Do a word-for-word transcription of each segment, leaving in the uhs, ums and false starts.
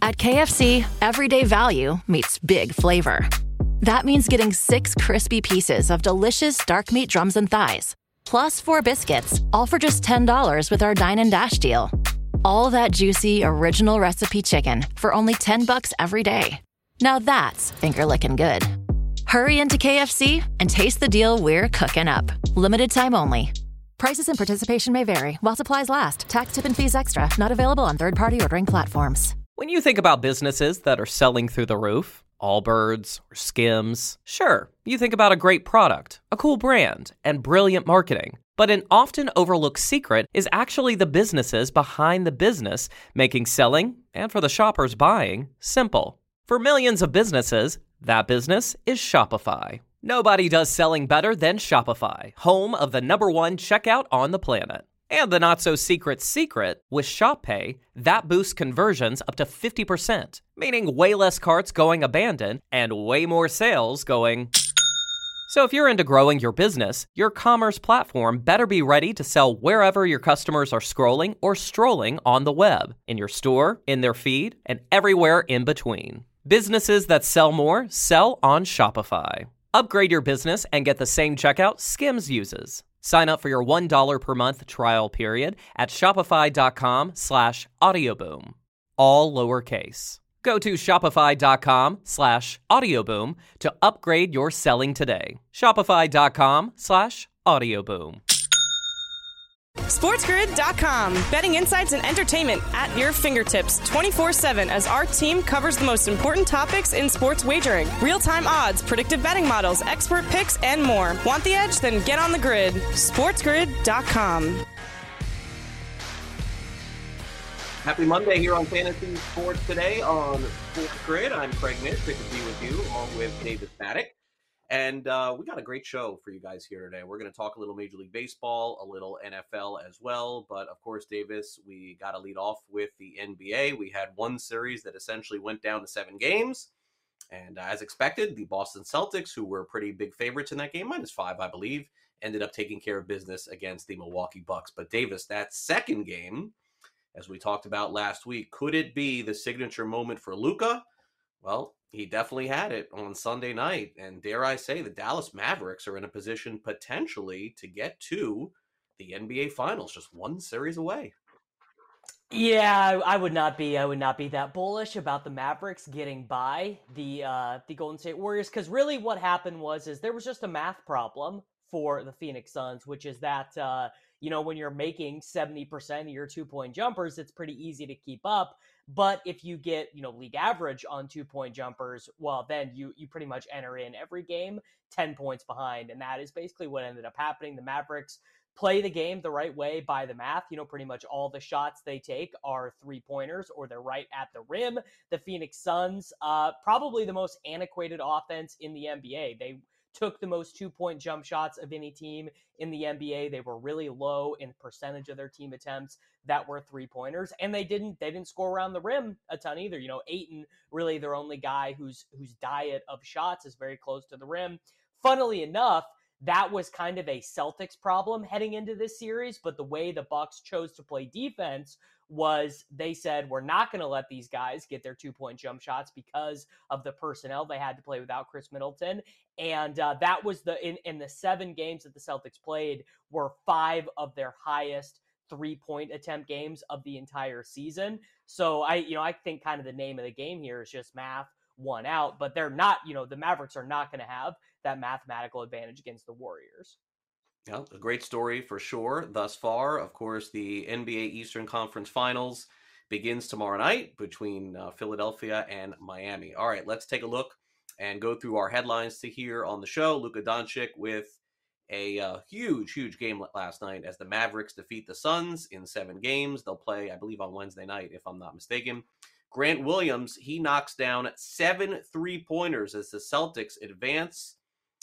At K F C, everyday value meets big flavor. That means getting six crispy pieces of delicious dark meat drums and thighs, plus four biscuits, all for just ten dollars with our Dine and Dash deal. All that juicy, original recipe chicken for only ten bucks every day. Now that's finger-licking good. Hurry into K F C and taste the deal we're cooking up. Limited time only. Prices and participation may vary. While supplies last. Tax, tip, and fees extra. Not available on third-party ordering platforms. When you think about businesses that are selling through the roof, Allbirds or Skims, sure, you think about a great product, a cool brand, and brilliant marketing. But an often overlooked secret is actually the businesses behind the business, making selling, and for the shoppers buying, simple. For millions of businesses, that business is Shopify. Nobody does selling better than Shopify, home of the number one checkout on the planet. And the not-so-secret secret, with Shop Pay, that boosts conversions up to fifty percent, meaning way less carts going abandoned and way more sales going... So if you're into growing your business, your commerce platform better be ready to sell wherever your customers are scrolling or strolling on the web, in your store, in their feed, and everywhere in between. Businesses that sell more sell on Shopify. Upgrade your business and get the same checkout Skims uses. Sign up for your one dollar per month trial period at shopify.com slash audioboom. All lowercase. Go to shopify.com slash audioboom to upgrade your selling today. Shopify.com slash audioboom. SportsGrid dot com. Betting insights and entertainment at your fingertips twenty-four seven as our team covers the most important topics in sports wagering. Real-time odds, predictive betting models, expert picks, and more. Want the edge? Then get on the grid. SportsGrid dot com. Happy Monday here on Fantasy Sports Today on Sports Grid. I'm Craig Mish. Great to be with you, along with Davis Maddock. And uh, we got a great show for you guys here today. We're going to talk a little Major League Baseball, a little N F L as well. But, of course, Davis, we got to lead off with the N B A. We had one series that essentially went down to seven games. And uh, as expected, the Boston Celtics, who were pretty big favorites in that game, minus five, I believe, ended up taking care of business against the Milwaukee Bucks. But, Davis, that second game, as we talked about last week, could it be the signature moment for Luka? Well, he definitely had it on Sunday night. And dare I say, the Dallas Mavericks are in a position potentially to get to the N B A Finals, just one series away. Yeah, I would not be. I would not be that bullish about the Mavericks getting by the uh, the Golden State Warriors, because really what happened was is there was just a math problem for the Phoenix Suns, which is that uh, you know, when you're making seventy percent of your two-point jumpers, it's pretty easy to keep up. But if you get, you know, league average on two-point jumpers, well, then you you pretty much enter in every game ten points behind. And that is basically what ended up happening. The Mavericks play the game the right way by the math. You know, pretty much all the shots they take are three-pointers or they're right at the rim. The Phoenix Suns, uh, probably the most antiquated offense in the N B A. They took the most two-point jump shots of any team in the N B A. They were really low in percentage of their team attempts that were three-pointers, and they didn't they didn't score around the rim a ton either. You know, Ayton, really their only guy whose whose diet of shots is very close to the rim. Funnily enough, that was kind of a Celtics problem heading into this series, but the way the Bucks chose to play defense was they said, we're not going to let these guys get their two-point jump shots because of the personnel they had to play without Chris Middleton. And uh, that was the, in, in the seven games that the Celtics played were five of their highest three-point attempt games of the entire season. So I, you know, I think kind of the name of the game here is just math won out, but they're not, you know, the Mavericks are not going to have that mathematical advantage against the Warriors. Yeah, a great story for sure thus far. Of course, the N B A Eastern Conference Finals begins tomorrow night between uh, Philadelphia and Miami. All right, let's take a look and go through our headlines to here on the show. Luka Doncic with a uh, huge, huge game last night as the Mavericks defeat the Suns in seven games. They'll play, I believe, on Wednesday night, if I'm not mistaken. Grant Williams, he knocks down seven three-pointers as the Celtics advance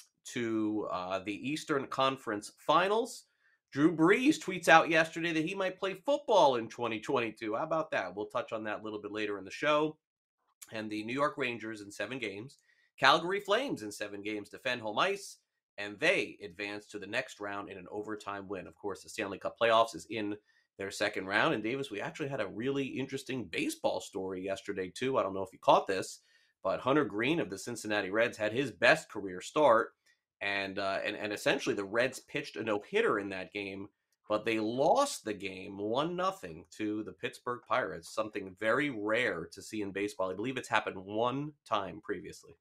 to uh, the Eastern Conference Finals. Drew Brees tweets out yesterday that he might play football in twenty twenty-two. How about that? We'll touch on that a little bit later in the show. And the New York Rangers in seven games, Calgary Flames in seven games defend home ice, and they advance to the next round in an overtime win. Of course, the Stanley Cup playoffs is in their second round. And Davis, we actually had a really interesting baseball story yesterday too. I don't know if you caught this, but Hunter Greene of the Cincinnati Reds had his best career start. And, uh, and, and essentially the Reds pitched a no-hitter in that game, but they lost the game one nothing to the Pittsburgh Pirates, something very rare to see in baseball. I believe it's happened one time previously.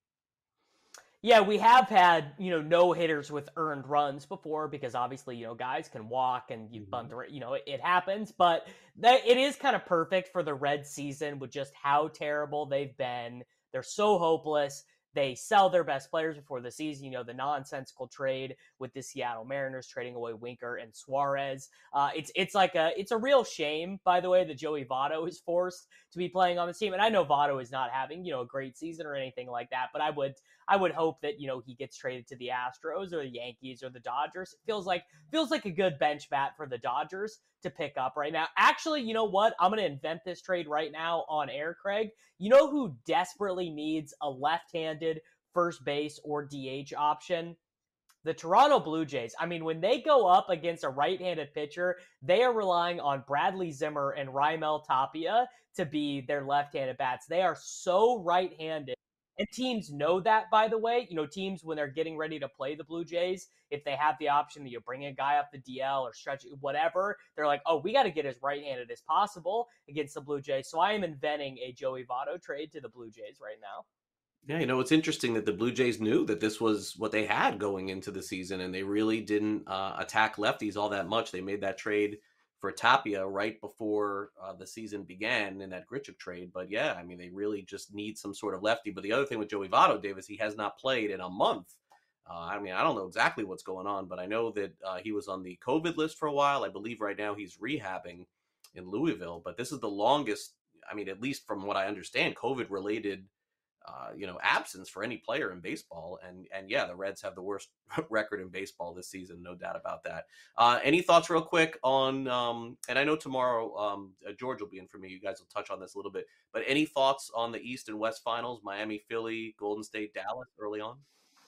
Yeah, we have had, you know, no hitters with earned runs before because obviously, you know, guys can walk and you bunt, you know, it, it happens, but that, it is kind of perfect for the Reds season with just how terrible they've been. They're so hopeless. They sell their best players before the season, you know, the nonsensical trade with the Seattle Mariners trading away Winker and Suarez. Uh, it's it's like a it's a real shame, by the way, that Joey Votto is forced to be playing on this team. And I know Votto is not having, you know, a great season or anything like that, but I would I would hope that, you know, he gets traded to the Astros or the Yankees or the Dodgers. It feels like feels like a good bench bat for the Dodgers to pick up right now. Actually, you know what? I'm going to invent this trade right now on air, Craig. You know who desperately needs a left-handed first base or D H option? The Toronto Blue Jays. I mean, when they go up against a right-handed pitcher, they are relying on Bradley Zimmer and Raimel Tapia to be their left-handed bats. They are so right-handed. And teams know that, by the way. You know, teams, when they're getting ready to play the Blue Jays, if they have the option that you bring a guy up the D L or stretch it, whatever, they're like, oh, we got to get as right-handed as possible against the Blue Jays. So I am inventing a Joey Votto trade to the Blue Jays right now. Yeah, you know, it's interesting that the Blue Jays knew that this was what they had going into the season, and they really didn't uh, attack lefties all that much. They made that trade for Tapia right before uh, the season began in that Grichuk trade. But yeah, I mean, they really just need some sort of lefty. But the other thing with Joey Votto, Davis, he has not played in a month. Uh, I mean, I don't know exactly what's going on, but I know that uh, he was on the COVID list for a while. I believe right now he's rehabbing in Louisville, but this is the longest, I mean, at least from what I understand, COVID-related Uh, you know, absence for any player in baseball. And, and yeah, the Reds have the worst record in baseball this season. No doubt about that. Uh, any thoughts real quick on, um, and I know tomorrow um, uh, George will be in for me. You guys will touch on this a little bit, but any thoughts on the East and West finals, Miami, Philly, Golden State, Dallas early on?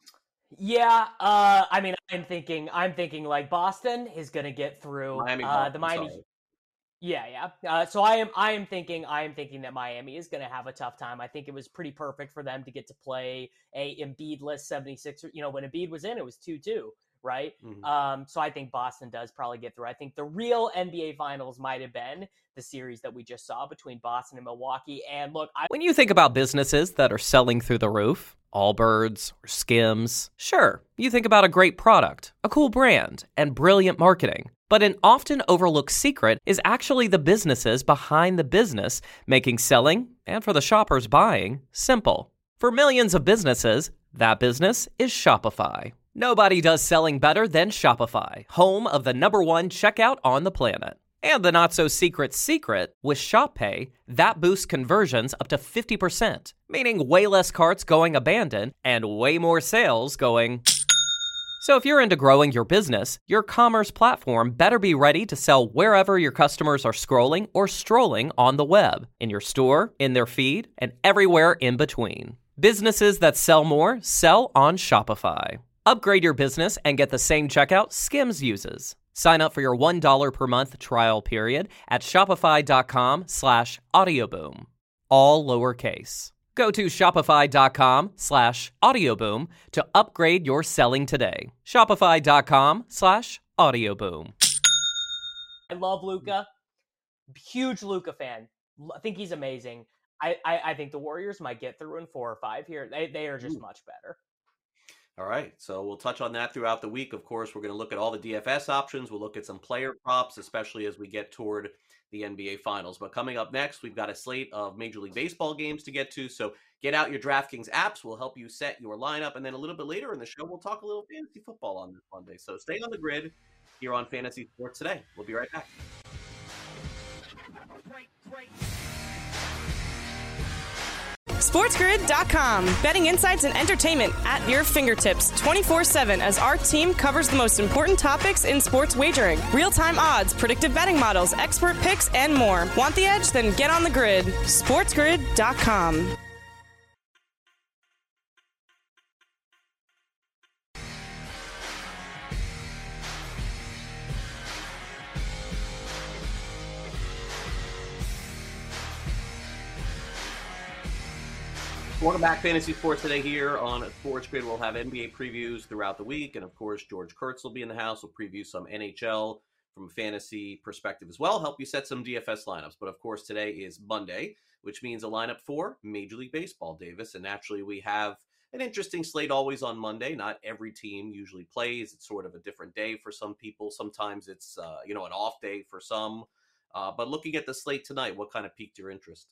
Yeah, uh, I mean, I'm thinking, I'm thinking like Boston is going to get through Miami, uh, Boston, the Miami. sorry. Yeah, yeah. Uh, so I am, I am thinking, I am thinking that Miami is going to have a tough time. I think it was pretty perfect for them to get to play a Embiid-less seventy-six. You know, when Embiid was in, it was two two, right? Mm-hmm. Um, so I think Boston does probably get through. I think the real N B A Finals might have been the series that we just saw between Boston and Milwaukee. And look, I- when you think about businesses that are selling through the roof, Allbirds or Skims, sure, you think about a great product, a cool brand, and brilliant marketing. But an often overlooked secret is actually the businesses behind the business, making selling, and for the shoppers buying, simple. For millions of businesses, that business is Shopify. Nobody does selling better than Shopify, home of the number one checkout on the planet. And the not-so-secret secret, with Shop Pay, that boosts conversions up to fifty percent, meaning way less carts going abandoned and way more sales going... So if you're into growing your business, your commerce platform better be ready to sell wherever your customers are scrolling or strolling on the web, in your store, in their feed, and everywhere in between. Businesses that sell more sell on Shopify. Upgrade your business and get the same checkout Skims uses. Sign up for your one dollar per month trial period at shopify.com slash audioboom. All lowercase. Go to shopify.com slash audioboom to upgrade your selling today. Shopify.com slash audioboom. I love Luka. Huge Luka fan. I think he's amazing. I, I, I think the Warriors might get through in four or five here. They, they are just Ooh. much better. All right, so we'll touch on that throughout the week. Of course, we're going to look at all the D F S options. We'll look at some player props, especially as we get toward the N B A Finals. But coming up next, we've got a slate of Major League Baseball games to get to. So get out your DraftKings apps. We'll help you set your lineup. And then a little bit later in the show, we'll talk a little fantasy football on this Monday. So stay on the grid here on Fantasy Sports Today. We'll be right back. SportsGrid dot com. Betting insights and entertainment at your fingertips twenty-four seven as our team covers the most important topics in sports wagering. Real-time odds, predictive betting models, expert picks, and more. Want the edge? Then get on the grid. SportsGrid dot com. Welcome back, Fantasy Sports Today here on Sports Grid. We'll have N B A previews throughout the week, and of course, George Kurtz will be in the house. We'll preview some N H L from a fantasy perspective as well, help you set some D F S lineups. But of course, today is Monday, which means a lineup for Major League Baseball, Davis. And naturally, we have an interesting slate always on Monday. Not every team usually plays. It's sort of a different day for some people. Sometimes it's, uh, you know, an off day for some. Uh, but looking at the slate tonight, what kind of piqued your interest?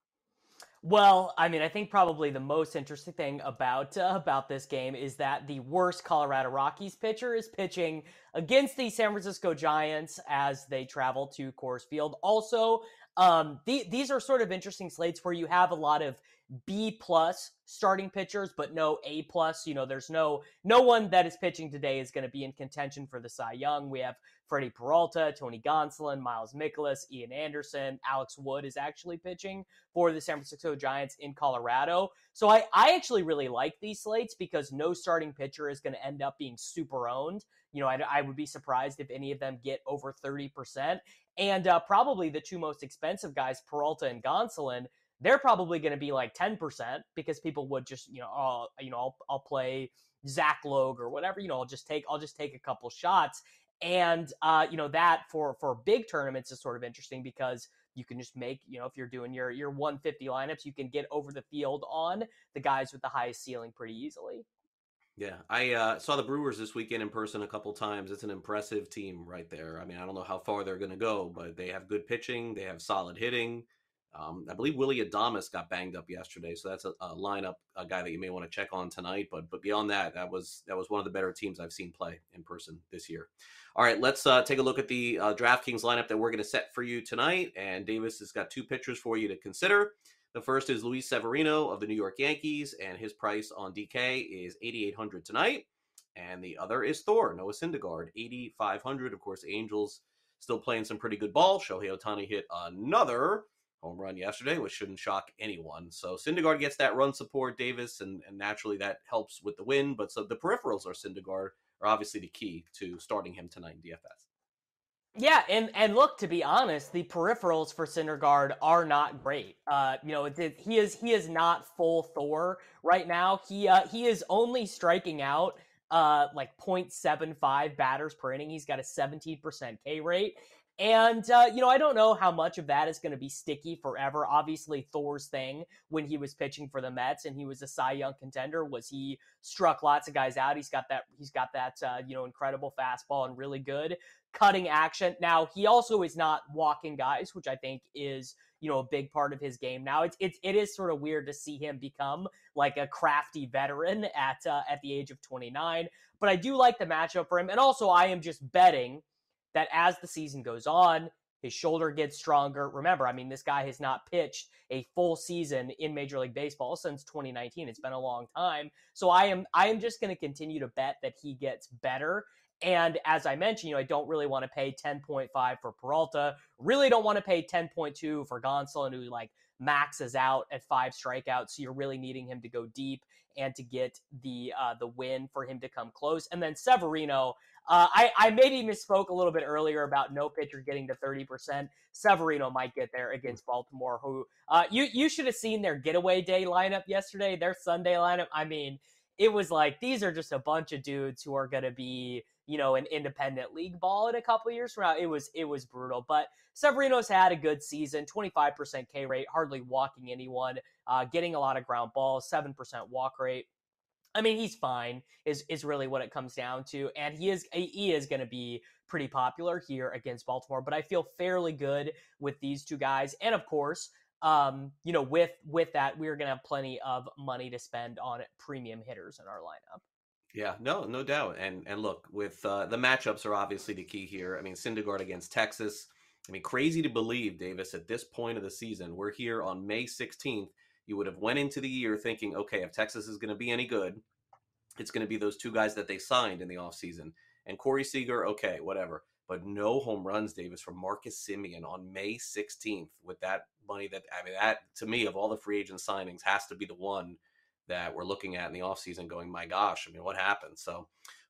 Well, I mean, I think probably the most interesting thing about uh, about this game is that the worst Colorado Rockies pitcher is pitching against the San Francisco Giants as they travel to Coors Field. Also, um, the, these are sort of interesting slates where you have a lot of B plus starting pitchers, but no A plus. You know, there's no no one that is pitching today is going to be in contention for the Cy Young. We have Freddie Peralta, Tony Gonsolin, Miles Mikolas, Ian Anderson, Alex Wood is actually pitching for the San Francisco Giants in Colorado. So I, I actually really like these slates because no starting pitcher is going to end up being super owned. You know, I, I would be surprised if any of them get over thirty percent. And uh, probably the two most expensive guys, Peralta and Gonsolin, they're probably going to be like ten percent because people would just, you know, oh, you know, I'll, I'll play Zach Logue or whatever, you know, I'll just take, I'll just take a couple shots. And, uh, you know, that for, for big tournaments is sort of interesting because you can just make, you know, if you're doing your, your one fifty lineups, you can get over the field on the guys with the highest ceiling pretty easily. Yeah, I uh, saw the Brewers this weekend in person a couple times. It's an impressive team right there. I mean, I don't know how far they're going to go, but they have good pitching. They have solid hitting. Um, I believe Willy Adames got banged up yesterday, so that's a, a lineup, a guy that you may want to check on tonight. But but beyond that, that was that was one of the better teams I've seen play in person this year. All right, let's uh, take a look at the uh, DraftKings lineup that we're going to set for you tonight. And Davis has got two pitchers for you to consider. The first is Luis Severino of the New York Yankees, and his price on D K is eighty-eight hundred tonight. And the other is Thor, Noah Syndergaard, eighty-five hundred. Of course, Angels still playing some pretty good ball. Shohei Ohtani hit another home run yesterday, which shouldn't shock anyone. So Syndergaard gets that run support, Davis, and, and naturally that helps with the win. But so the peripherals are Syndergaard are obviously the key to starting him tonight in D F S. Yeah, and, and look, to be honest, the peripherals for Syndergaard are not great. Uh, you know, it, it, he is he is not full Thor right now. He uh, he is only striking out uh, like point seven five batters per inning. He's got a seventeen percent K rate. And, uh, you know, I don't know how much of that is going to be sticky forever. Obviously, Thor's thing when he was pitching for the Mets and he was a Cy Young contender was he struck lots of guys out. He's got that, he's got that, uh, you know, incredible fastball and really good cutting action. Now, he also is not walking guys, which I think is, you know, a big part of his game now. It's, it's, it is sort of weird to see him become like a crafty veteran at, uh, at the age of twenty-nine. But I do like the matchup for him. And also, I am just betting that as the season goes on, his shoulder gets stronger. Remember, I mean, this guy has not pitched a full season in Major League Baseball since twenty nineteen. It's been a long time. So I am I am just going to continue to bet that he gets better. And as I mentioned, you know, I don't really want to pay ten point five for Peralta. Really don't want to pay ten point two for Gonsolin, who like maxes out at five strikeouts. So you're really needing him to go deep and to get the uh, the win for him to come close. And then Severino, Uh, I, I maybe misspoke a little bit earlier about no pitcher getting to thirty percent. Severino might get there against Baltimore, who uh, you, you should have seen their getaway day lineup yesterday, their Sunday lineup. I mean, it was like, these are just a bunch of dudes who are going to be, you know, an independent league ball in a couple of years from now. It was, it was brutal, but Severino's had a good season, twenty-five percent K rate, hardly walking anyone, uh, getting a lot of ground balls, seven percent walk rate. I mean, he's fine, is is really what it comes down to. And he is he is going to be pretty popular here against Baltimore. But I feel fairly good with these two guys. And of course, um, you know, with with that, we're going to have plenty of money to spend on premium hitters in our lineup. Yeah, no, no doubt. And and look, with uh, the matchups are obviously the key here. I mean, Syndergaard against Texas. I mean, crazy to believe, Davis, at this point of the season, we're here on May sixteenth. You would have went into the year thinking, okay, if Texas is going to be any good, it's going to be those two guys that they signed in the offseason. And Corey Seager, okay, whatever. But no home runs, Davis, from Marcus Semien on May sixteenth with that money. That I mean, that, to me, of all the free agent signings, has to be the one that we're looking at in the offseason going, my gosh, I mean, what happened? So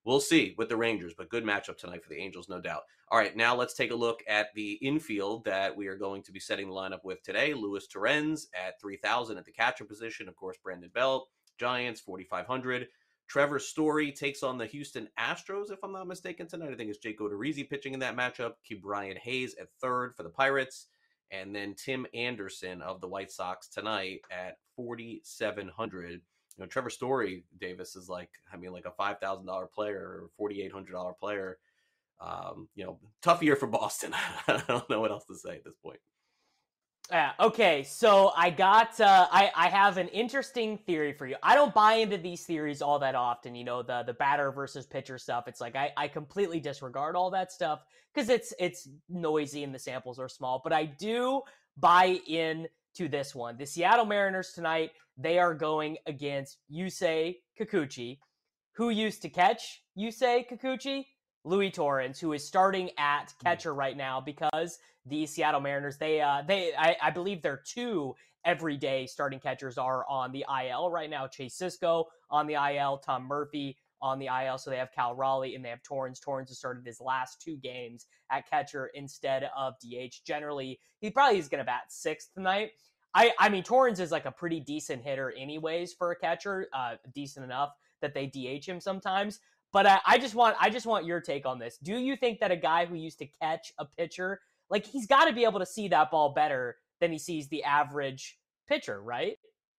we'll see with the Rangers, but good matchup tonight for the Angels, no doubt. All right, now let's take a look at the infield that we are going to be setting the lineup with today. Luis Torrens at three thousand at the catcher position. Of course, Brandon Belt, Giants, forty-five hundred. Trevor Story takes on the Houston Astros, if I'm not mistaken, tonight. I think it's Jake Odorizzi pitching in that matchup. Ke'Bryan Hayes at third for the Pirates. And then Tim Anderson of the White Sox tonight at forty-seven hundred. You know, Trevor Story, Davis, is like, I mean, like a five thousand dollars player or forty-eight hundred dollars player. Um, you know, tough year for Boston. I don't know what else to say at this point. Yeah, okay, so I got, uh, I, I have an interesting theory for you. I don't buy into these theories all that often, you know, the, the batter versus pitcher stuff. It's like, I, I completely disregard all that stuff because it's, it's noisy and the samples are small, but I do buy in to this one. The Seattle Mariners tonight, they are going against Yusei Kikuchi. Who used to catch Yusei Kikuchi? Louis Torrens, who is starting at catcher right now because the Seattle Mariners, they, uh, they, I, I believe their two everyday starting catchers are on the I L right now. Chase Sisco on the I L, Tom Murphy on the I L. So they have Cal Raleigh and they have Torrens. Torrens has started his last two games at catcher instead of D H. Generally, he probably is going to bat sixth tonight. I, I mean, Torrens is like a pretty decent hitter anyways for a catcher, uh, decent enough that they D H him sometimes. But I, I just want I just want your take on this. Do you think that a guy who used to catch a pitcher, like he's got to be able to see that ball better than he sees the average pitcher, right?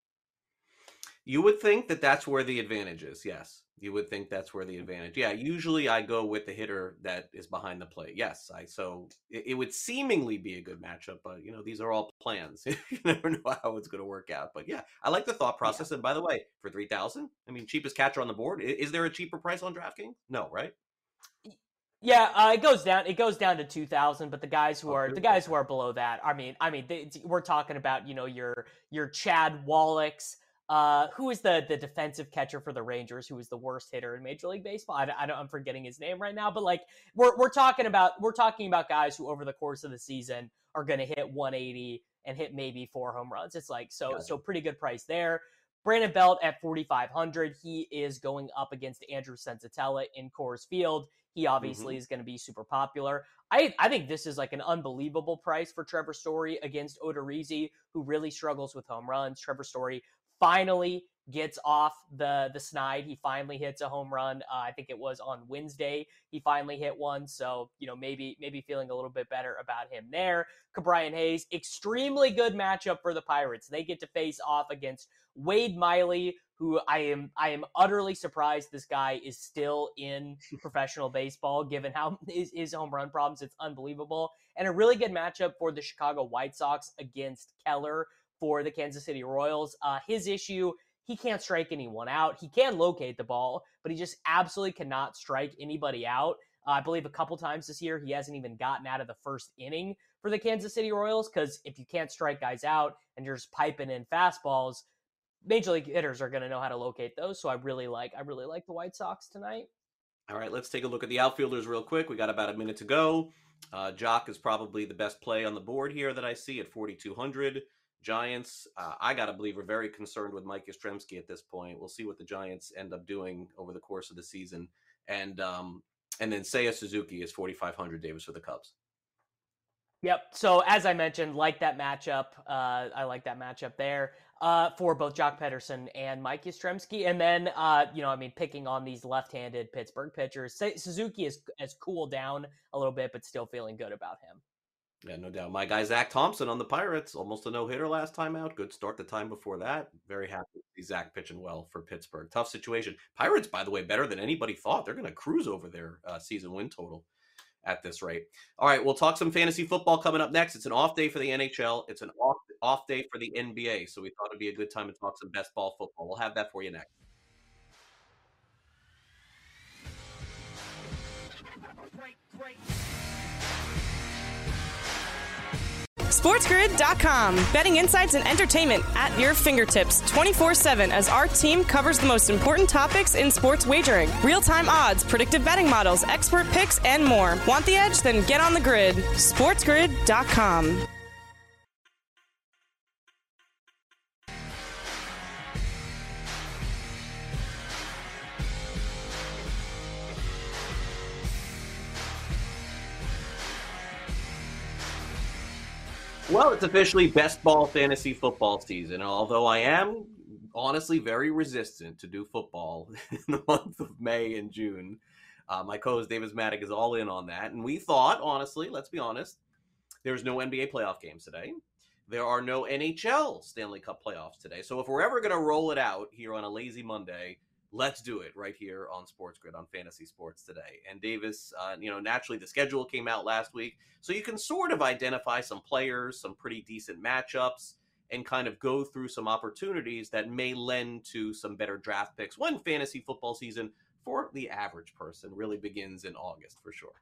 You would think that that's where the advantage is. Yes, you would think that's where the advantage. Yeah, usually I go with the hitter that is behind the plate. Yes, I so it, it would seemingly be a good matchup, but you know these are all plans. You never know how it's going to work out. But yeah, I like the thought process. Yeah. And by the way, for three thousand, I mean cheapest catcher on the board. Is, is there a cheaper price on DraftKings? No, right? Yeah, uh, it goes down. It goes down to two thousand. But the guys who are the guys who are below that, I mean, I mean, they, we're talking about you know your your Chad Wallachs. Uh, who is the, the defensive catcher for the Rangers? Who is the worst hitter in Major League Baseball? I, I don't, I'm forgetting his name right now, but like we're we're talking about we're talking about guys who over the course of the season are going to hit one eighty and hit maybe four home runs. It's like so gotcha. so pretty good price there. Brandon Belt at forty-five hundred. He is going up against Andrew Senzatella in Coors Field. He obviously mm-hmm. is going to be super popular. I, I think this is like an unbelievable price for Trevor Story against Odorizzi, who really struggles with home runs. Trevor Story finally gets off the the snide. He finally hits a home run. Uh, I think it was on Wednesday. He finally hit one. So, you know, maybe maybe feeling a little bit better about him there. Ke'Bryan Hayes, extremely good matchup for the Pirates. They get to face off against Wade Miley, who I am I am utterly surprised this guy is still in professional baseball, given how his, his home run problems. It's unbelievable. And a really good matchup for the Chicago White Sox against Keller for the Kansas City Royals. Uh, his issue, he can't strike anyone out. He can locate the ball, but he just absolutely cannot strike anybody out. Uh, I believe a couple times this year, he hasn't even gotten out of the first inning for the Kansas City Royals, because if you can't strike guys out and you're just piping in fastballs, Major League hitters are going to know how to locate those. So I really like, I really like the White Sox tonight. All right, let's take a look at the outfielders real quick. We got about a minute to go. Uh, Jock is probably the best play on the board here that I see at forty-two hundred. Giants, uh, I got to believe, are very concerned with Mike Yastrzemski at this point. We'll see what the Giants end up doing over the course of the season. And um, and then Seiya Suzuki is forty-five hundred, Davis, for the Cubs. Yep. So as I mentioned, like that matchup, uh, I like that matchup there uh, for both Jock Pederson and Mike Yastrzemski. And then, uh, you know, I mean, picking on these left-handed Pittsburgh pitchers, Suzuki has, has cooled down a little bit, but still feeling good about him. Yeah, no doubt. My guy, Zach Thompson on the Pirates, almost a no-hitter last time out. Good start the time before that. Very happy to see Zach pitching well for Pittsburgh. Tough situation. Pirates, by the way, better than anybody thought. They're going to cruise over their uh, season win total at this rate. All right, we'll talk some fantasy football coming up next. It's an off day for the N H L. It's an off, off day for the N B A, so we thought it'd be a good time to talk some best ball football. We'll have that for you next. Great, great. SportsGrid dot com. Betting insights and entertainment at your fingertips twenty-four seven as our team covers the most important topics in sports wagering. Real-time odds, predictive betting models, expert picks, and more. Want the edge? Then get on the grid. SportsGrid dot com. Well, it's officially best ball fantasy football season. Although I am honestly very resistant to do football in the month of May and June, uh, my co-host Davis Maddock is all in on that. And we thought, honestly, let's be honest, there's no N B A playoff games today. There are no N H L Stanley Cup playoffs today. So if we're ever going to roll it out here on a lazy Monday, let's do it right here on Sports Grid on Fantasy Sports Today. And Davis, uh, you know, naturally the schedule came out last week, so you can sort of identify some players, some pretty decent matchups, and kind of go through some opportunities that may lend to some better draft picks when fantasy football season for the average person really begins in August for sure.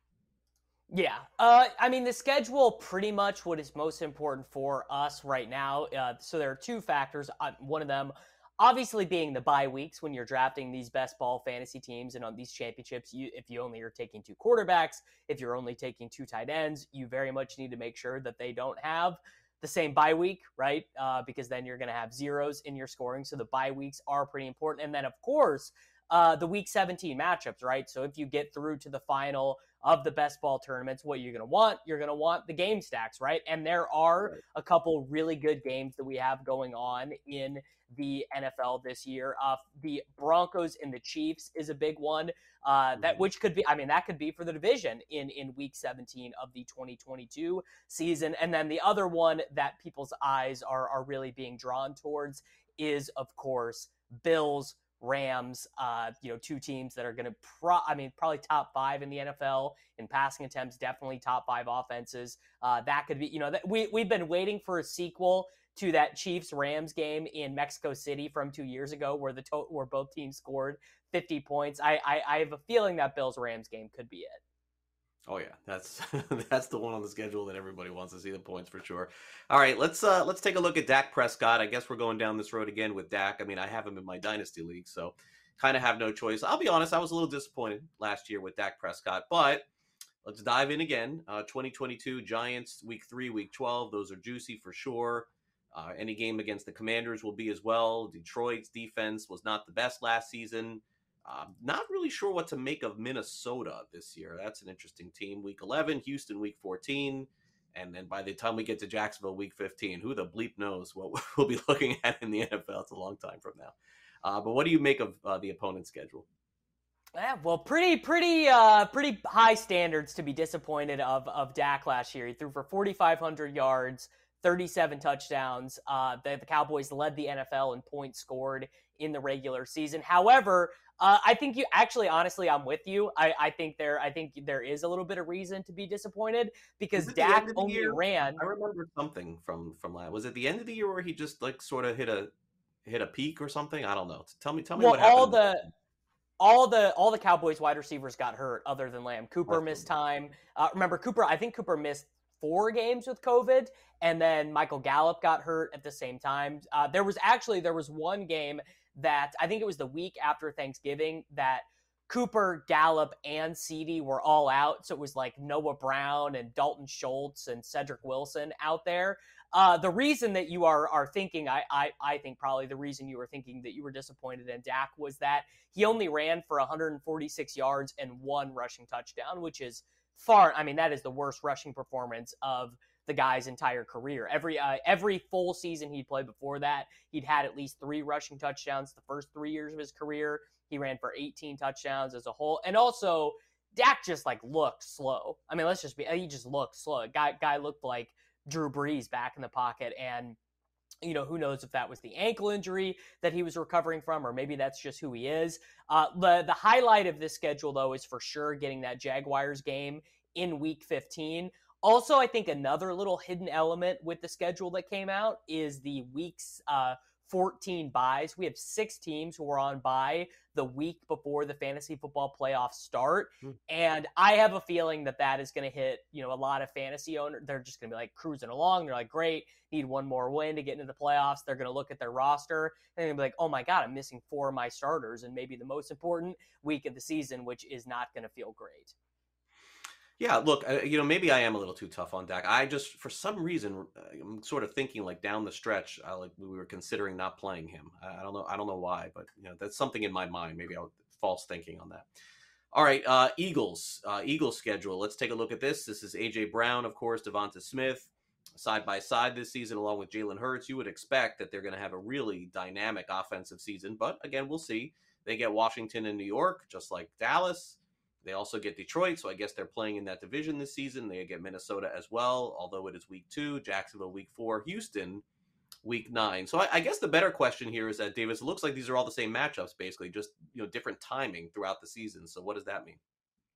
Yeah. Uh, I mean, the schedule pretty much what is most important for us right now. Uh, so there are two factors. Uh, one of them, obviously, being the bye weeks when you're drafting these best ball fantasy teams and on these championships. You, if you only are taking two quarterbacks, if you're only taking two tight ends, you very much need to make sure that they don't have the same bye week, right? Uh, because then you're going to have zeros in your scoring. So the bye weeks are pretty important. And then, of course, uh, the week seventeen matchups, right? So if you get through to the final of the best ball tournaments, what you're going to want, you're going to want the game stacks, right? And there are right. a couple really good games that we have going on in the N F L this year. Uh, the Broncos and the Chiefs is a big one. Uh, that which could be, I mean, that could be for the division in, in week seventeen of the twenty twenty-two season. And then the other one that people's eyes are, are really being drawn towards is, of course, Bills, Rams, uh, you know, two teams that are going to, pro- I mean, probably top five in the N F L in passing attempts, definitely top five offenses. Uh, that could be, you know, that we, we've been waiting for a sequel to that Chiefs-Rams game in Mexico City from two years ago where the to- where both teams scored fifty points. I, I, I have a feeling that Bills-Rams game could be it. Oh yeah, that's that's the one on the schedule that everybody wants to see the points for sure. All right, let's uh, let's take a look at Dak Prescott. I guess we're going down this road again with Dak. I mean, I have him in my dynasty league, so kind of have no choice. I'll be honest, I was a little disappointed last year with Dak Prescott, but let's dive in again. Uh, twenty twenty-two Giants, week three, week twelve. Those are juicy for sure. Uh, any game against the Commanders will be as well. Detroit's defense was not the best last season. Uh, not really sure what to make of Minnesota this year. That's an interesting team. Week eleven, Houston, week fourteen. And then by the time we get to Jacksonville, week fifteen, who the bleep knows what we'll be looking at in the N F L. It's a long time from now. Uh, but what do you make of uh, the opponent's schedule? Yeah, well, pretty, pretty, uh, pretty high standards to be disappointed of of Dak last year. He threw for forty-five hundred yards, thirty-seven touchdowns. Uh, the, the Cowboys led the N F L in points scored in the regular season. However, uh, I think you actually, honestly, I'm with you. I, I think there, I think there is a little bit of reason to be disappointed because Dak only year? ran. I remember something from from last. Was it the end of the year where he just like sort of hit a hit a peak or something? I don't know. Tell me, tell me well, what happened. all the. All the all the Cowboys wide receivers got hurt other than Lamb. Cooper missed time. Uh, remember, Cooper, I think Cooper missed four games with COVID, and then Michael Gallup got hurt at the same time. Uh, there was actually, there was one game that, I think it was the week after Thanksgiving, that Cooper, Gallup, and CeeDee were all out. So it was like Noah Brown and Dalton Schultz and Cedric Wilson out there. Uh, the reason that you are are thinking, I, I I think probably the reason you were thinking that you were disappointed in Dak was that he only ran for one hundred forty-six yards and one rushing touchdown, which is far, I mean, that is the worst rushing performance of the guy's entire career. Every uh, every full season he'd played before that, he'd had at least three rushing touchdowns. The first three years of his career, he ran for eighteen touchdowns as a whole. And also, Dak just like looked slow. I mean, let's just be, he just looked slow. Guy guy looked like Drew Brees back in the pocket, and you know, who knows if that was the ankle injury that he was recovering from, or maybe that's just who he is. Uh, the the highlight of this schedule, though, is for sure getting that Jaguars game in week fifteen. Also, I think another little hidden element with the schedule that came out is the weeks uh, fourteen buys. We have six teams who are on bye the week before the fantasy football playoffs start. Mm. And I have a feeling that that is going to hit, you know, a lot of fantasy owners. They're just going to be like cruising along. They're like, great, need one more win to get into the playoffs. They're going to look at their roster and they're going to be like, oh my God, I'm missing four of my starters and maybe the most important week of the season, which is not going to feel great. Yeah, look, uh, you know, maybe I am a little too tough on Dak. I just, for some reason, uh, I'm sort of thinking like down the stretch, I, like we were considering not playing him. I, I don't know, I don't know why, but you know, that's something in my mind. Maybe I was false thinking on that. All right, uh, Eagles, uh, Eagles schedule. Let's take a look at this. This is A J Brown, of course, Devonta Smith, side by side this season, along with Jalen Hurts, you would expect that they're going to have a really dynamic offensive season. But again, we'll see. They get Washington and New York, just like Dallas. They also get Detroit, so I guess they're playing in that division this season. They get Minnesota as well, although it is week two. Jacksonville week four. Houston week nine. So I, I guess the better question here is that, Davis, it looks like these are all the same matchups, basically, just you know different timing throughout the season. So what does that mean?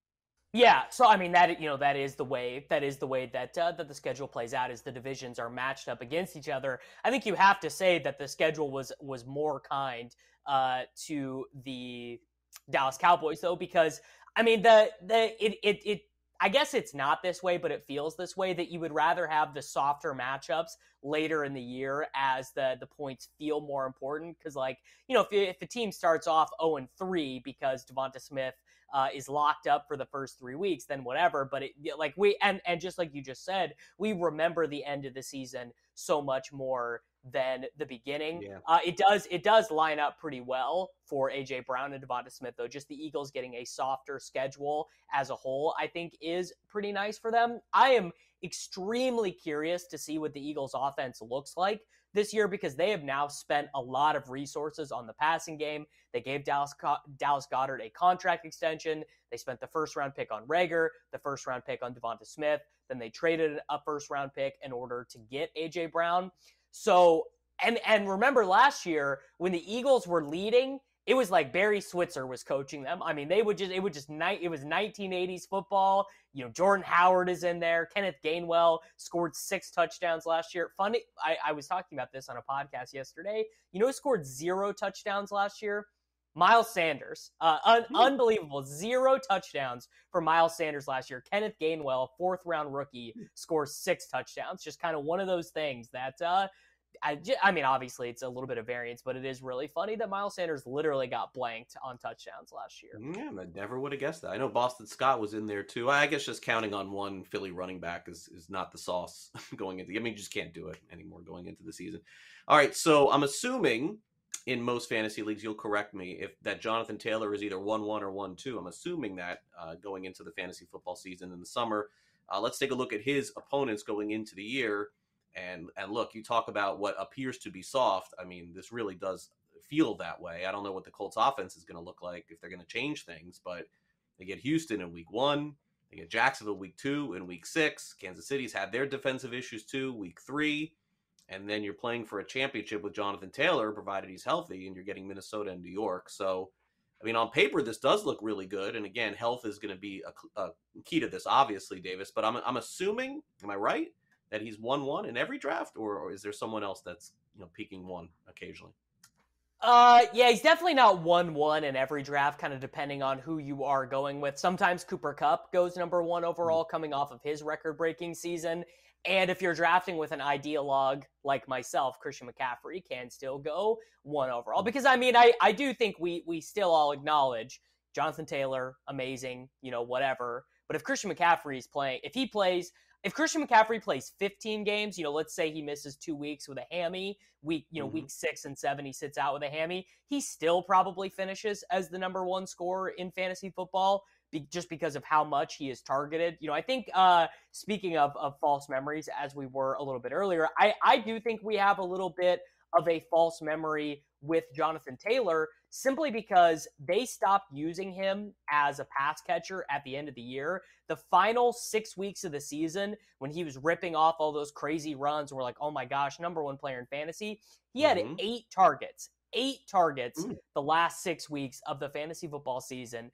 Yeah, so I mean that you know that is the way that is the way that uh, that the schedule plays out, is the divisions are matched up against each other. I think you have to say that the schedule was was more kind uh, to the Dallas Cowboys, though, because I mean the the it it it I guess it's not this way, but it feels this way, that you would rather have the softer matchups later in the year as the the points feel more important. Because, like, you know, if if the team starts off oh and three because Devonta Smith Uh, is locked up for the first three weeks, then whatever. But it, like we and and just like you just said, we remember the end of the season so much more than the beginning. Yeah. Uh, it does it does line up pretty well for A J Brown and Devonta Smith, though. Just the Eagles getting a softer schedule as a whole, I think, is pretty nice for them. I am extremely curious to see what the Eagles' offense looks like this year, because they have now spent a lot of resources on the passing game. They gave Dallas Dallas Goedert a contract extension. They spent the first round pick on Reagor, the first round pick on Devonta Smith. Then they traded a first round pick in order to get A J Brown. So, and and remember last year when the Eagles were leading, it was like Barry Switzer was coaching them. I mean, they would just, it would just, it was nineteen eighties football. You know, Jordan Howard is in there. Kenneth Gainwell scored six touchdowns last year. Funny, I, I was talking about this on a podcast yesterday. You know who scored zero touchdowns last year? Miles Sanders. Uh, un- hmm. Unbelievable. Zero touchdowns for Miles Sanders last year. Kenneth Gainwell, fourth round rookie, scores six touchdowns. Just kind of one of those things that, uh, I, I mean, obviously it's a little bit of variance, but it is really funny that Miles Sanders literally got blanked on touchdowns last year. Yeah, I never would have guessed that. I know Boston Scott was in there too. I guess just counting on one Philly running back is, is not the sauce going into. I mean, you just can't do it anymore going into the season. All right, so I'm assuming in most fantasy leagues, you'll correct me, if that Jonathan Taylor is either one one or one two. I'm assuming that uh, going into the fantasy football season in the summer. Uh, let's take a look at his opponents going into the year. And and look, you talk about what appears to be soft. I mean, this really does feel that way. I don't know what the Colts offense is going to look like, if they're going to change things, but they get Houston in week one. They get Jacksonville week two and week six. Kansas City's had their defensive issues too, week three. And then you're playing for a championship with Jonathan Taylor, provided he's healthy, and you're getting Minnesota and New York. So, I mean, on paper, this does look really good. And again, health is going to be a, a key to this, obviously, Davis. But I'm I'm assuming, am I right, that he's one one in every draft, or, or is there someone else that's, you know, peaking one occasionally? Uh, yeah, he's definitely not one one in every draft, kind of depending on who you are going with. Sometimes Cooper Kupp goes number one overall, coming off of his record-breaking season. And if you're drafting with an ideologue like myself, Christian McCaffrey can still go one overall. Because, I mean, I, I do think we we still all acknowledge Jonathan Taylor, amazing, you know, whatever. But if Christian McCaffrey is playing, if he plays... If Christian McCaffrey plays fifteen games, you know, let's say he misses two weeks with a hammy, week, you know, mm-hmm. week six and seven, he sits out with a hammy, he still probably finishes as the number one scorer in fantasy football, be, just because of how much he is targeted. You know, I think, uh, speaking of, of false memories, as we were a little bit earlier, I, I do think we have a little bit of a false memory with Jonathan Taylor, simply because they stopped using him as a pass catcher at the end of the year. The final six weeks of the season, when he was ripping off all those crazy runs, we're like, oh my gosh, number one player in fantasy. He had mm-hmm. eight targets, eight targets mm. the last six weeks of the fantasy football season.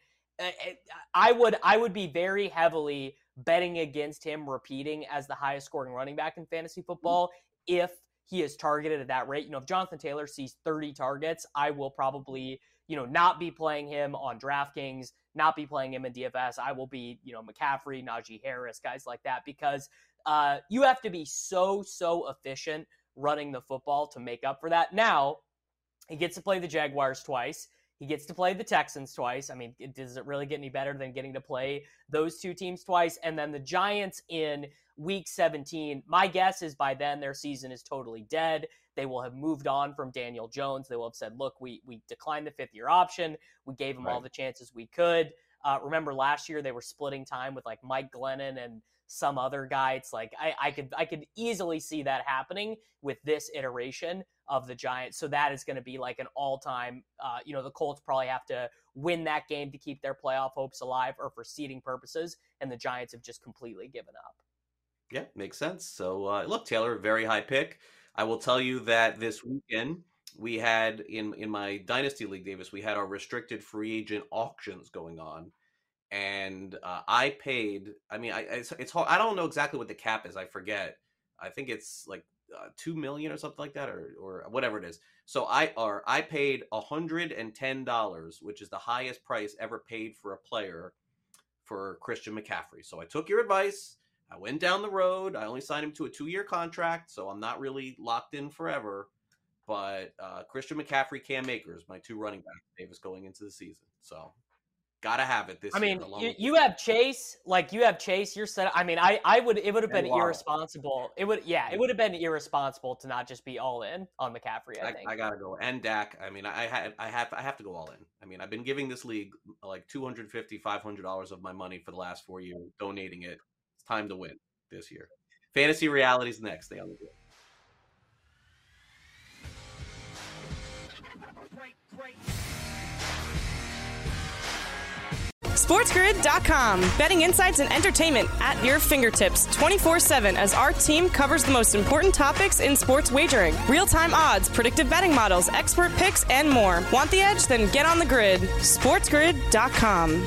I would, I would be very heavily betting against him repeating as the highest scoring running back in fantasy football mm. if he is targeted at that rate. You know, if Jonathan Taylor sees thirty targets, I will probably, you know, not be playing him on DraftKings, not be playing him in D F S. I will be, you know, McCaffrey, Najee Harris, guys like that, because uh, you have to be so, so efficient running the football to make up for that. Now, he gets to play the Jaguars twice. He gets to play the Texans twice. I mean, it, does it really get any better than getting to play those two teams twice? And then the Giants in week seventeen. My guess is by then their season is totally dead. They will have moved on from Daniel Jones. They will have said, look, we we declined the fifth-year option. We gave him right. all the chances we could. Uh, remember last year they were splitting time with like Mike Glennon and some other guy. It's like I, I could I could easily see that happening with this iteration of the Giants. So that is going to be like an all-time, uh, you know, the Colts probably have to win that game to keep their playoff hopes alive or for seeding purposes, and the Giants have just completely given up. Yeah, makes sense. So uh, look, Taylor, very high pick. I will tell you that this weekend we had in, in my Dynasty League, Davis, we had our restricted free agent auctions going on. And uh, I paid, I mean, I, it's, it's hard. I don't know exactly what the cap is. I forget. I think it's like uh, two million or something like that, or, or whatever it is. So I, or I paid one hundred ten dollars, which is the highest price ever paid for a player for Christian McCaffrey. So I took your advice. I went down the road. I only signed him to a two-year contract, so I'm not really locked in forever. But uh, Christian McCaffrey, Cam Akers, my two running backs, Davis, going into the season. So gotta have it this I year. mean, you, you have Chase, like you have Chase. You're set. I mean, I, I would. It would have been irresponsible. It would, yeah, it would have been irresponsible to not just be all in on McCaffrey. I, I think I gotta go and Dak. I mean, I had, I have, I have to go all in. I mean, I've been giving this league like two hundred fifty, five hundred dollars of my money for the last four years, donating it. It's time to win this year. Fantasy Reality's next. Stay on the board. SportsGrid dot com. Betting insights and entertainment at your fingertips twenty-four seven as our team covers the most important topics in sports wagering. Real-time odds, predictive betting models, expert picks, and more. Want the edge? Then get on the grid. SportsGrid dot com.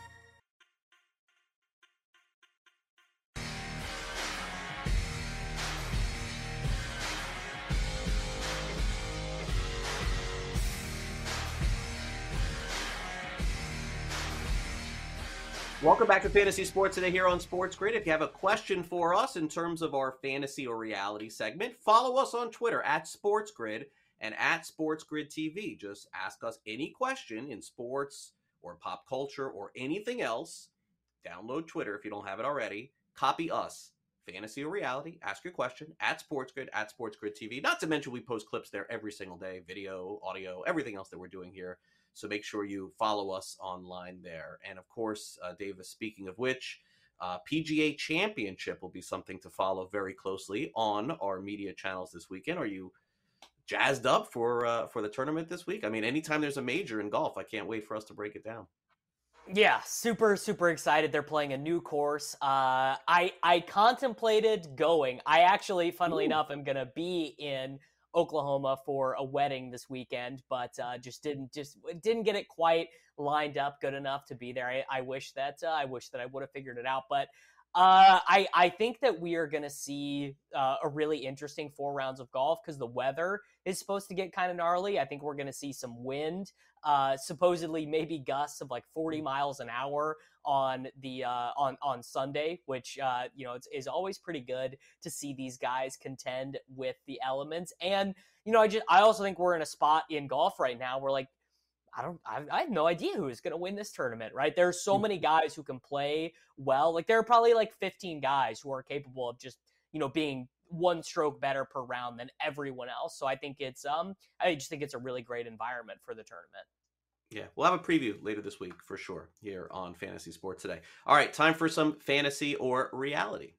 Welcome back to Fantasy Sports Today here on Sports Grid. If you have a question for us in terms of our fantasy or reality segment, follow us on Twitter at SportsGrid and at SportsGrid T V. Just ask us any question in sports or pop culture or anything else. Download Twitter if you don't have it already. Copy us, fantasy or reality. Ask your question at SportsGrid, at SportsGrid T V. Not to mention we post clips there every single day, video, audio, everything else that we're doing here. So make sure you follow us online there. And of course, uh, Davis, speaking of which, uh, P G A Championship will be something to follow very closely on our media channels this weekend. Are you jazzed up for uh, for the tournament this week? I mean, anytime there's a major in golf, I can't wait for us to break it down. Yeah, super, super excited. They're playing a new course. Uh, I I contemplated going. I actually, funnily Ooh. enough, am going to be in Oklahoma for a wedding this weekend, but uh, just didn't just didn't get it quite lined up good enough to be there. I, I wish that uh, I wish that I would have figured it out, but uh, I I think that we are going to see uh, a really interesting four rounds of golf because the weather is supposed to get kind of gnarly. I think we're going to see some wind, uh, supposedly maybe gusts of like forty miles an hour on the uh, on on Sunday, which uh, you know it's, is always pretty good to see these guys contend with the elements. And you know, I just I also think we're in a spot in golf right now where like I don't I, I have no idea who is going to win this tournament. Right? There's so many guys who can play well. Like there are probably like fifteen guys who are capable of just you know being one stroke better per round than everyone else. So I think it's um I just think it's a really great environment for the tournament. Yeah, we'll have a preview later this week for sure here on Fantasy Sports Today. All right, time for some fantasy or reality.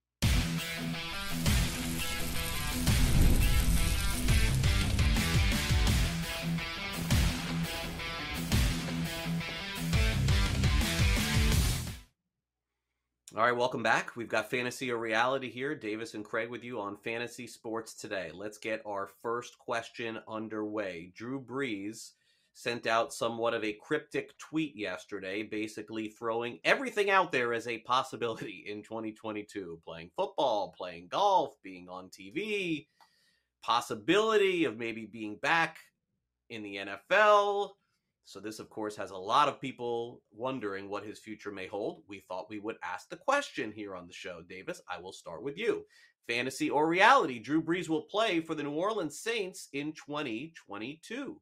All right, welcome back. We've got Fantasy or Reality here. Davis and Craig with you on Fantasy Sports Today. Let's get our first question underway. Drew Brees sent out somewhat of a cryptic tweet yesterday, basically throwing everything out there as a possibility in twenty twenty-two. Playing football, playing golf, being on T V, possibility of maybe being back in the N F L. So this, of course, has a lot of people wondering what his future may hold. We thought we would ask the question here on the show. Davis, I will start with you. Fantasy or reality, Drew Brees will play for the New Orleans Saints in twenty twenty-two.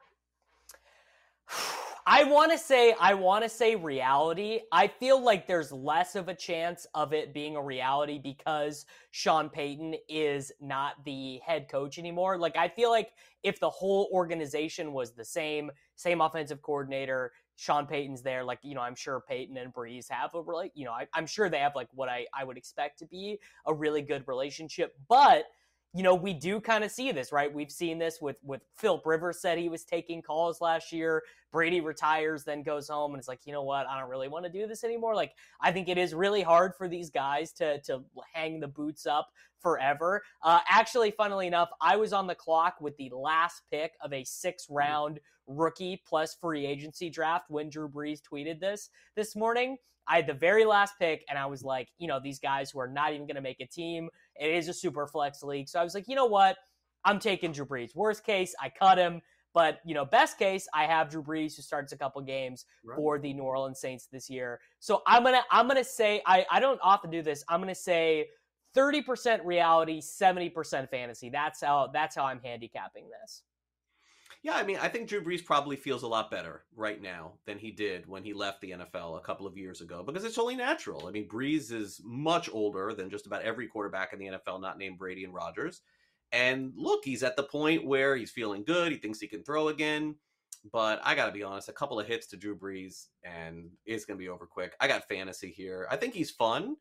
I want to say, I want to say reality. I feel like there's less of a chance of it being a reality because Sean Payton is not the head coach anymore. Like, I feel like if the whole organization was the same, same offensive coordinator, Sean Payton's there. Like, you know, I'm sure Peyton and Breeze have a really, you know, I, I'm sure they have like what I, I would expect to be a really good relationship. But, you know, we do kind of see this, right? We've seen this with, with Philip Rivers said he was taking calls last year. Brady retires, then goes home and it's like, you know what? I don't really want to do this anymore. Like, I think it is really hard for these guys to, to hang the boots up forever. Uh, actually, funnily enough, I was on the clock with the last pick of a six round rookie plus free agency draft when Drew Brees tweeted this this morning. I had the very last pick, and I was like, you know, these guys who are not even going to make a team. It is a super flex league. So I was like, you know what? I'm taking Drew Brees. Worst case, I cut him. But, you know, best case, I have Drew Brees who starts a couple games right. for the New Orleans Saints this year. So I'm going to I'm gonna say, I, I don't often do this. I'm going to say thirty percent reality, seventy percent fantasy. That's how that's how I'm handicapping this. Yeah, I mean, I think Drew Brees probably feels a lot better right now than he did when he left the N F L a couple of years ago because it's only natural. I mean, Brees is much older than just about every quarterback in the N F L not named Brady and Rodgers. And look, he's at the point where he's feeling good. He thinks he can throw again. But I got to be honest, a couple of hits to Drew Brees and it's going to be over quick. I got fantasy here. I think he's fun.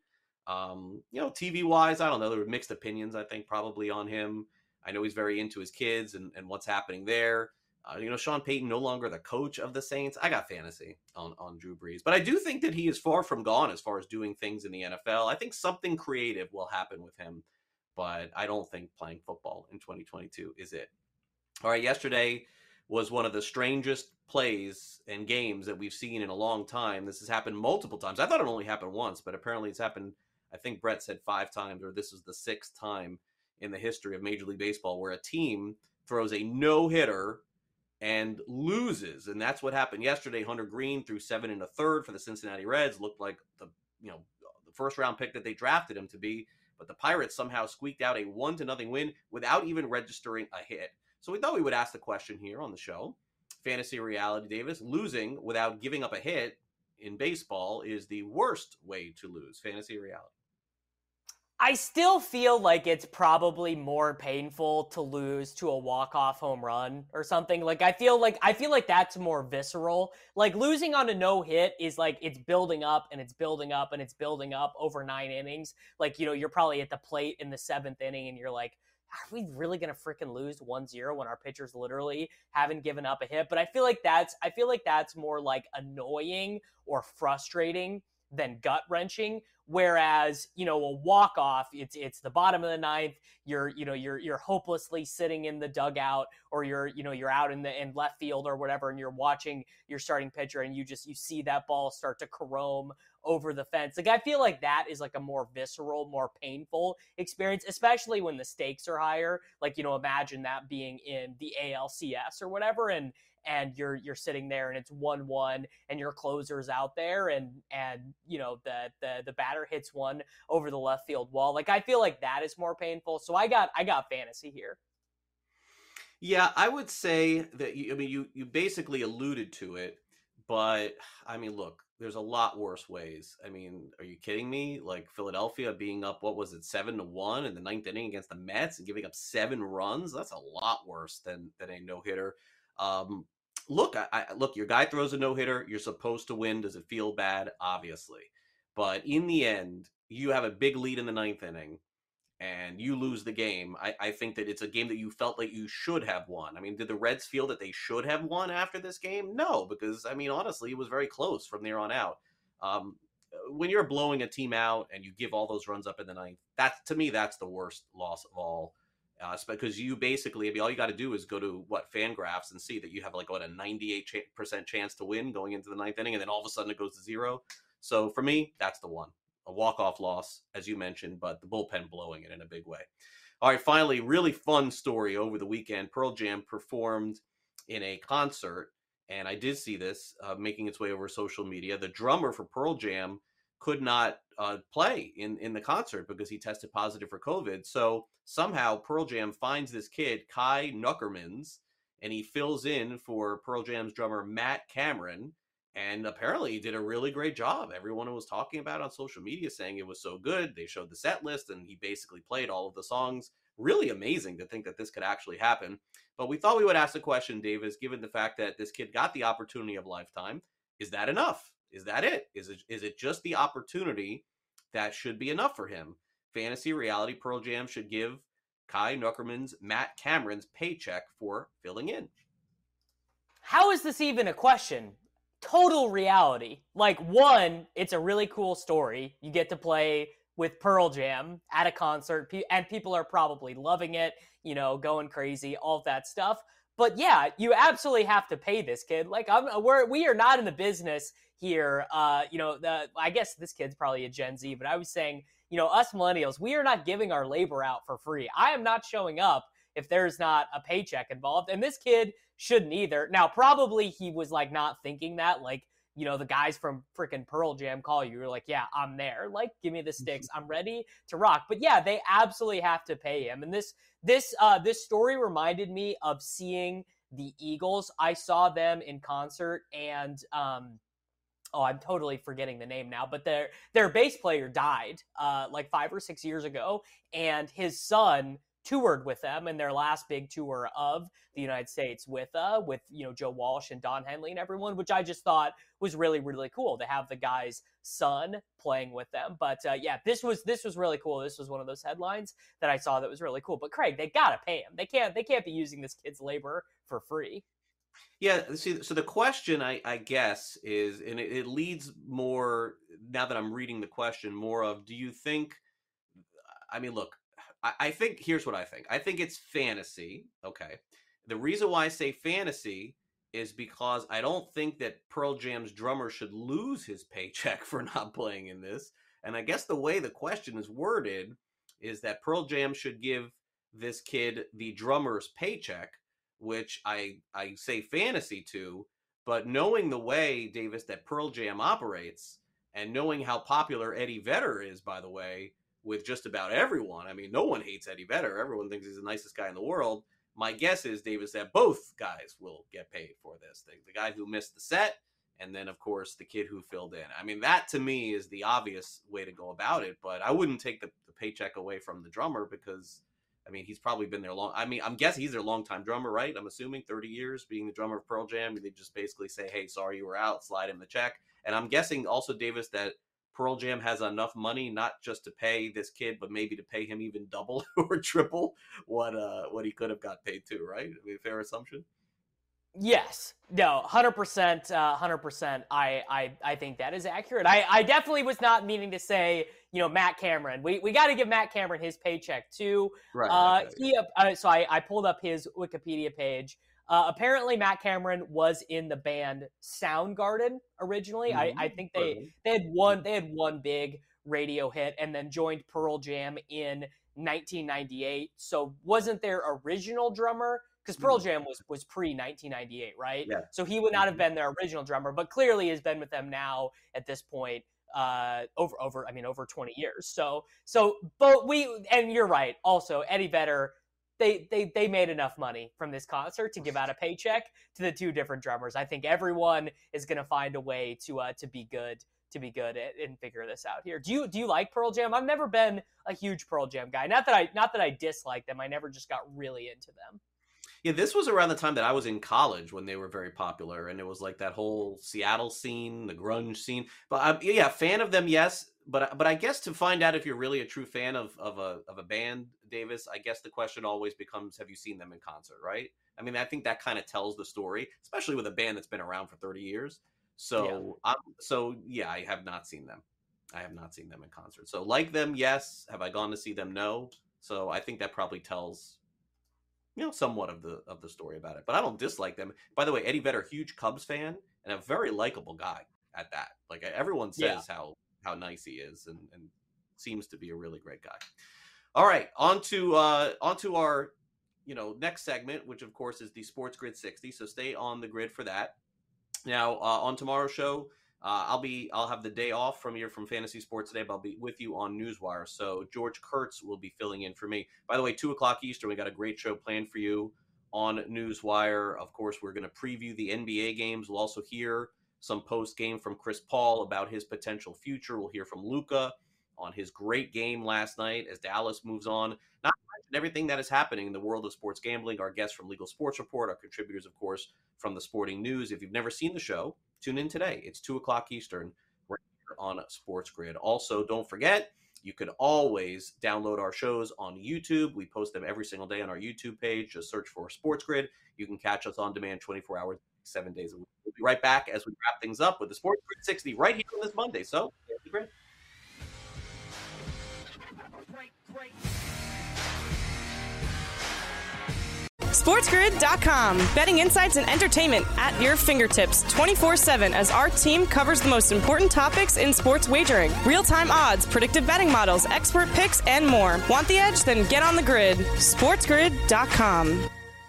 Um, you know, T V-wise, I don't know. There were mixed opinions, I think, probably on him. I know he's very into his kids and, and what's happening there. Uh, you know, Sean Payton no longer the coach of the Saints. I got fantasy on, on Drew Brees. But I do think that he is far from gone as far as doing things in the N F L. I think something creative will happen with him. But I don't think playing football in twenty twenty-two is it. All right, yesterday was one of the strangest plays and games that we've seen in a long time. This has happened multiple times. I thought it only happened once, but apparently it's happened, I think Brett said five times, or this is the sixth time in the history of Major League Baseball where a team throws a no-hitter and loses. And that's what happened yesterday. Hunter Green threw seven and a third for the Cincinnati Reds. Looked like the, you know, the first round pick that they drafted him to be. But the Pirates somehow squeaked out a one to nothing win without even registering a hit. So we thought we would ask the question here on the show. Fantasy Reality, Davis, losing without giving up a hit in baseball is the worst way to lose. Fantasy Reality. I still feel like it's probably more painful to lose to a walk-off home run or something. Like, I feel like I feel like that's more visceral. Like, losing on a no-hit is like it's building up and it's building up and it's building up over nine innings. Like, you know, you're probably at the plate in the seventh inning and you're like, are we really going to freaking lose one zero when our pitchers literally haven't given up a hit? But I feel like that's I feel like that's more like annoying or frustrating than gut-wrenching. Whereas, you know, a walk-off, it's it's the bottom of the ninth, you're, you know, you're you're hopelessly sitting in the dugout, or you're, you know, you're out in the in left field or whatever, and you're watching your starting pitcher and you just you see that ball start to carome over the fence. Like, I feel like that is like a more visceral, more painful experience, especially when the stakes are higher. Like, you know, imagine that being in the A L C S or whatever, and and you're you're sitting there and it's one one and your closer's out there and and you know the the the batter hits one over the left field wall. Like, I feel like that is more painful. So I got I got fantasy here. Yeah, I would say that you, I mean you you basically alluded to it, but I mean, look, there's a lot worse ways. I mean, are you kidding me? Like Philadelphia being up, what was it, seven to one in the ninth inning against the Mets and giving up seven runs? That's a lot worse than than a no hitter. Um, look, I, I look, your guy throws a no-hitter. You're supposed to win. Does it feel bad? Obviously. But in the end, you have a big lead in the ninth inning and you lose the game. I, I think that it's a game that you felt like you should have won. I mean, did the Reds feel that they should have won after this game? No, because, I mean, honestly, it was very close from there on out. Um, when you're blowing a team out and you give all those runs up in the ninth, that's, to me, that's the worst loss of all. Uh, because you basically, I mean, all you got to do is go to what Fangraphs and see that you have like what a ninety-eight percent chance to win going into the ninth inning, and then all of a sudden it goes to zero. So for me, that's the one, a walk-off loss, as you mentioned, but the bullpen blowing it in a big way. All right, finally, really fun story over the weekend. Pearl Jam performed in a concert, and I did see this uh, making its way over social media. The drummer for Pearl Jam could not uh, play in, in the concert because he tested positive for COVID. So somehow Pearl Jam finds this kid, Kai Nuckermans, and he fills in for Pearl Jam's drummer, Matt Cameron. And apparently he did a really great job. Everyone was talking about it on social media saying it was so good. They showed the set list and he basically played all of the songs. Really amazing to think that this could actually happen. But we thought we would ask the question, Davis, given the fact that this kid got the opportunity of a lifetime, is that enough? Is that it? Is it is it just the opportunity that should be enough for him? Fantasy reality Pearl Jam should give Kai Nuckerman's Matt Cameron's paycheck for filling in. How is this even a question? Total reality. Like, one, it's a really cool story. You get to play with Pearl Jam at a concert, and people are probably loving it, you know, going crazy, all of that stuff. But yeah, you absolutely have to pay this kid. Like, I'm, we're, we are not in the business here. Uh, you know, the, I guess this kid's probably a Gen Z, but I was saying, you know, us millennials, we are not giving our labor out for free. I am not showing up if there's not a paycheck involved. And this kid shouldn't either. Now, probably he was like not thinking that, like, you know, the guys from freaking Pearl Jam call you. You're like, yeah, I'm there. Like, give me the sticks. I'm ready to rock. But yeah, they absolutely have to pay him. And this, this, uh, this story reminded me of seeing the Eagles. I saw them in concert, and, um, oh, I'm totally forgetting the name now, but their, their bass player died, uh, like five or six years ago. And his son toured with them in their last big tour of the United States with, uh, with, you know, Joe Walsh and Don Henley and everyone, which I just thought was really, really cool to have the guy's son playing with them. But, uh, yeah, this was, this was really cool. This was one of those headlines that I saw that was really cool. But Craig, they gotta pay him. They can't, they can't be using this kid's labor for free. Yeah, see, so the question, I, I guess, is, and it, it leads more, now that I'm reading the question, more of, do you think, I mean, look, I, I think, here's what I think. I think it's fantasy, okay? The reason why I say fantasy is because I don't think that Pearl Jam's drummer should lose his paycheck for not playing in this. And I guess the way the question is worded is that Pearl Jam should give this kid the drummer's paycheck, which I, I say fantasy to, but knowing the way, Davis, that Pearl Jam operates, and knowing how popular Eddie Vedder is, by the way, with just about everyone. I mean, no one hates Eddie Vedder. Everyone thinks he's the nicest guy in the world. My guess is, Davis, that both guys will get paid for this thing. The guy who missed the set, and then, of course, the kid who filled in. I mean, that to me is the obvious way to go about it, but I wouldn't take the, the paycheck away from the drummer because, I mean, he's probably been there long. I mean, I'm guessing he's their longtime drummer, right? I'm assuming thirty years being the drummer of Pearl Jam. They just basically say, hey, sorry you were out, slide him the check. And I'm guessing also, Davis, that Pearl Jam has enough money not just to pay this kid, but maybe to pay him even double or triple what uh what he could have got paid too, right? I mean, fair assumption. Yes, no, one hundred percent, uh, one hundred percent. I, I, I think that is accurate. I, I definitely was not meaning to say, you know, Matt Cameron. We, we got to give Matt Cameron his paycheck too. Right. Uh, okay. he, uh, so I, I pulled up his Wikipedia page. Uh, apparently, Matt Cameron was in the band Soundgarden originally. Mm-hmm. I, I think they, they had one they had one big radio hit, and then joined Pearl Jam in nineteen ninety-eight. So wasn't their original drummer, because Pearl Jam was was pre nineteen ninety-eight, right? Yeah. So he would not have been their original drummer, but clearly has been with them now at this point. Uh, over over I mean over twenty years. So so but we and you're right. Also, Eddie Vedder. They, they they made enough money from this concert to give out a paycheck to the two different drummers. I think everyone is going to find a way to uh, to be good to be good at, and figure this out here. Do you do you like Pearl Jam? I've never been a huge Pearl Jam guy. Not that I not that I dislike them. I never just got really into them. Yeah, this was around the time that I was in college when they were very popular, and it was like that whole Seattle scene, the grunge scene. But I'm, yeah, fan of them, yes. But but I guess to find out if you're really a true fan of of a of a band, Davis, I guess the question always becomes, have you seen them in concert, right? I mean, I think that kind of tells the story, especially with a band that's been around for thirty years. So yeah. Um, so yeah, I have not seen them. I have not seen them in concert. So like them, yes. Have I gone to see them? No. So I think that probably tells, you know, somewhat of the of the story about it. But I don't dislike them. By the way, Eddie Vedder, huge Cubs fan and a very likable guy at that. Like everyone says yeah. how how nice he is, and, and seems to be a really great guy. All right, on to uh, on to our you know next segment, which of course is the Sports Grid sixty. So stay on the grid for that. Now uh, on tomorrow's show, uh, I'll be I'll have the day off from here from Fantasy Sports Today, but I'll be with you on Newswire. So George Kurtz will be filling in for me. By the way, two o'clock Eastern, we got a great show planned for you on Newswire. Of course, we're going to preview the N B A games. We'll also hear some post-game from Chris Paul about his potential future. We'll hear from Luka on his great game last night as Dallas moves on. Not mention everything that is happening in the world of sports gambling. Our guests from Legal Sports Report, our contributors, of course, from the Sporting News. If you've never seen the show, tune in today. It's two o'clock Eastern right here on Sports Grid. Also, don't forget, you can always download our shows on YouTube. We post them every single day on our YouTube page. Just search for Sports Grid. You can catch us on demand twenty-four hours, seven days a week. We'll be right back as we wrap things up with the Sports Grid sixty right here on this Monday. So, here's the grid. SportsGrid dot com. Betting insights and entertainment at your fingertips twenty-four seven as our team covers the most important topics in sports wagering. Real-time odds, predictive betting models, expert picks, and more. Want the edge? Then get on the grid. SportsGrid dot com.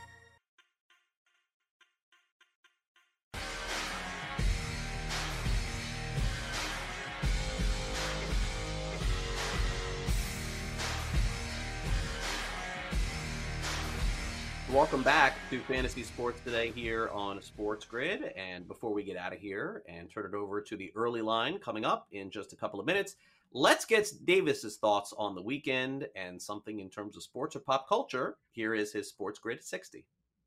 Welcome back to Fantasy Sports Today here on Sports Grid. And before we get out of here and turn it over to the early line coming up in just a couple of minutes, let's get Davis's thoughts on the weekend and something in terms of sports or pop culture. Here is his Sports Grid sixty.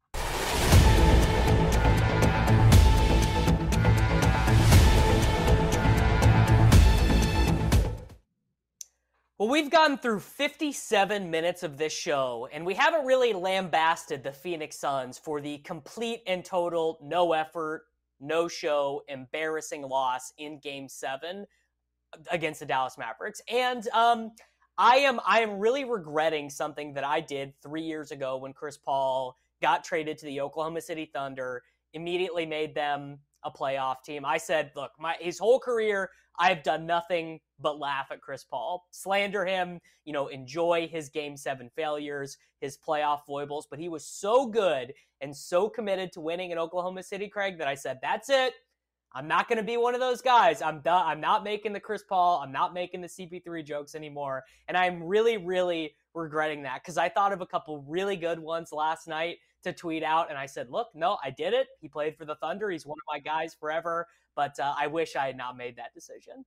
Well, we've gone through fifty-seven minutes of this show, and we haven't really lambasted the Phoenix Suns for the complete and total no effort, no show, embarrassing loss in Game seven against the Dallas Mavericks. And um, I am I am really regretting something that I did three years ago when Chris Paul got traded to the Oklahoma City Thunder, immediately made them a playoff team. I said, look, my his whole career, I've done nothing but laugh at Chris Paul, slander him, you know, enjoy his game seven failures, his playoff foibles. But he was so good and so committed to winning in Oklahoma City, Craig, that I said, that's it. I'm not going to be one of those guys. I'm done. I'm not making the Chris Paul. I'm not making the C P three jokes anymore. And I'm really, really regretting that because I thought of a couple really good ones last night to tweet out. And I said, look, no, I did it. He played for the Thunder. He's one of my guys forever. But uh, I wish I had not made that decision.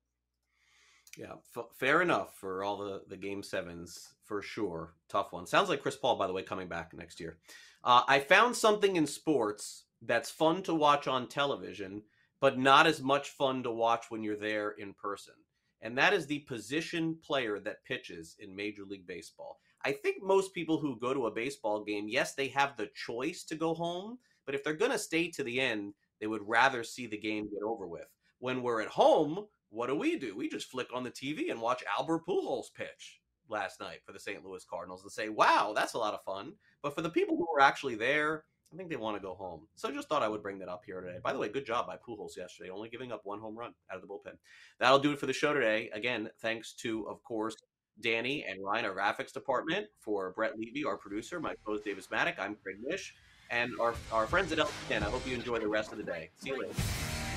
Yeah, f- fair enough for all the, the game sevens, for sure. Tough one. Sounds like Chris Paul, by the way, coming back next year. Uh, I found something in sports that's fun to watch on television, but not as much fun to watch when you're there in person. And that is the position player that pitches in Major League Baseball. I think most people who go to a baseball game, yes, they have the choice to go home, but if they're going to stay to the end, they would rather see the game get over with. When we're at home, what do we do? We just flick on the T V and watch Albert Pujols pitch last night for the Saint Louis Cardinals and say, wow, that's a lot of fun. But for the people who were actually there, I think they want to go home. So just thought I would bring that up here today. By the way, good job by Pujols yesterday, only giving up one home run out of the bullpen. That'll do it for the show today. Again, thanks to, of course, Danny and Ryan, our graphics department, for Brett Levy, our producer, my co-host Davis Maddock. I'm Craig Mish. And our, our friends at L T N, I hope you enjoy the rest of the day. See you later.